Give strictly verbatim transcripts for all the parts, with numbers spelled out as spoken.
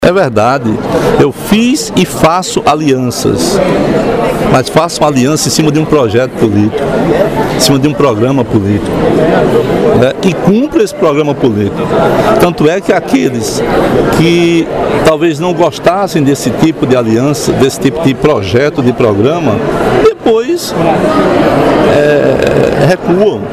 É verdade, eu fiz e faço alianças, mas faço uma aliança em cima de um projeto político, em cima de um programa político, né? E cumpro esse programa político. Tanto é que aqueles que talvez não gostassem desse tipo de aliança, desse tipo de projeto, de programa, depois é, recuam.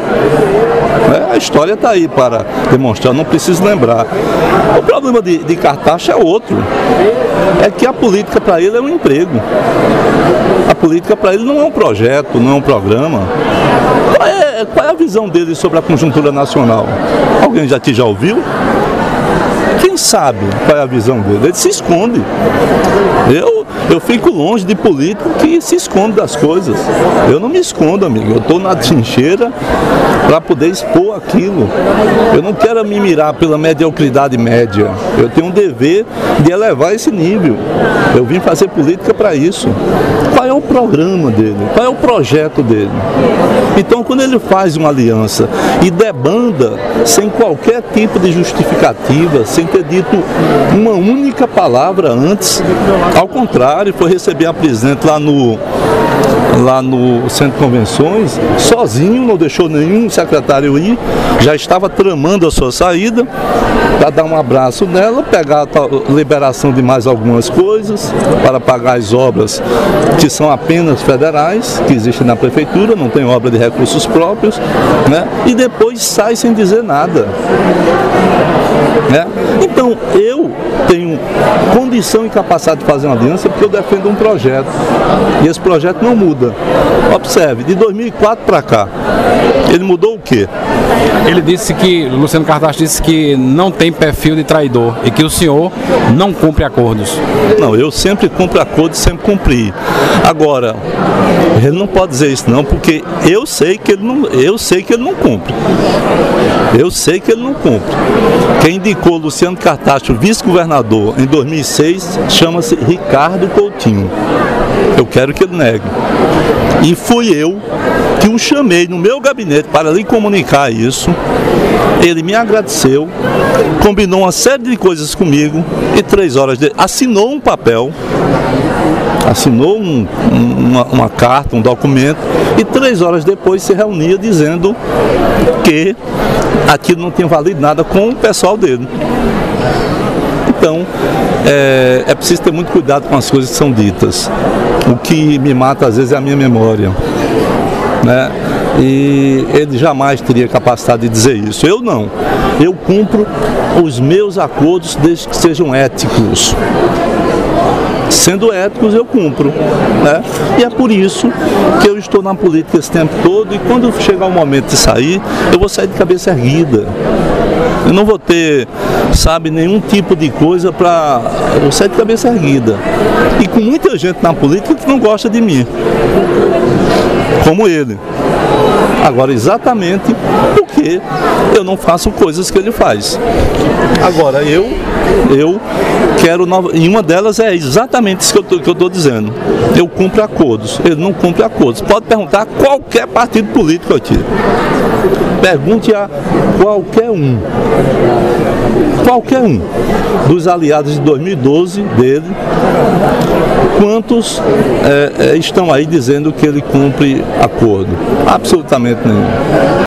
A história está aí para demonstrar, não preciso lembrar. O problema de, de Cartacho é outro, é que a política para ele é um emprego. A política para ele não é um projeto, não é um programa. Qual é, qual é a visão dele sobre a conjuntura nacional? Alguém já te já ouviu? Quem sabe qual é a visão dele? Ele se esconde. Eu, eu fico longe de político que se esconde das coisas. Eu não me escondo, amigo. Eu estou na trincheira para poder expor aquilo. Eu não quero me mirar pela mediocridade média. Eu tenho um dever de elevar esse nível. Eu vim fazer política para isso. Qual é o programa dele? Qual é o projeto dele? Então, quando ele faz uma aliança e debanda sem qualquer tipo de justificativa, sem ter dito uma única palavra antes, ao contrário, foi receber a presidente lá no lá no Centro de Convenções, sozinho, não deixou nenhum secretário ir, já estava tramando a sua saída, para dar um abraço nela, pegar a liberação de mais algumas coisas, para pagar as obras que são apenas federais, que existem na prefeitura, não tem obra de recursos próprios, né? E depois sai sem dizer nada. Né? Então, eu tenho condição e capacidade de fazer uma aliança porque eu defendo um projeto, e esse projeto não muda. Observe, de dois mil e quatro para cá, ele mudou o quê? Ele disse que, Luciano Cartacho disse que não tem perfil de traidor e que o senhor não cumpre acordos. Não, eu sempre cumpro acordos, sempre cumpri. Agora, ele não pode dizer isso não, porque eu sei que ele não, eu sei que ele não cumpre. Eu sei que ele não cumpre. Quem indicou Luciano Cartacho vice-governador em dois mil e seis chama-se Ricardo Coutinho. Eu quero que ele negue. E fui eu que o chamei no meu gabinete para lhe comunicar isso. Ele me agradeceu, combinou uma série de coisas comigo e três horas de... assinou um papel, assinou um, uma, uma carta, um documento, e três horas depois se reunia dizendo que aquilo não tinha valido nada com o pessoal dele. Então, é, é preciso ter muito cuidado com as coisas que são ditas. O que me mata às vezes é a minha memória, né? E ele jamais teria capacidade de dizer isso. Eu não. Eu cumpro os meus acordos desde que sejam éticos. Sendo éticos, eu cumpro, né? E é por isso que eu estou na política esse tempo todo, e quando chegar o momento de sair, eu vou sair de cabeça erguida. Eu não vou ter, sabe, nenhum tipo de coisa para... Eu vou sair de cabeça erguida. E com muita gente na política que não gosta de mim, como ele. Agora, exatamente porque eu não faço coisas que ele faz. Agora, eu, eu quero... Nova... E uma delas é exatamente isso que eu estou dizendo. Eu cumpro acordos, ele não cumpre acordos. Pode perguntar a qualquer partido político aqui. Pergunte a qualquer um. Qualquer um dos aliados de dois mil e doze dele, quantos é, é, estão aí dizendo que ele cumpre acordo? Absolutamente nenhum.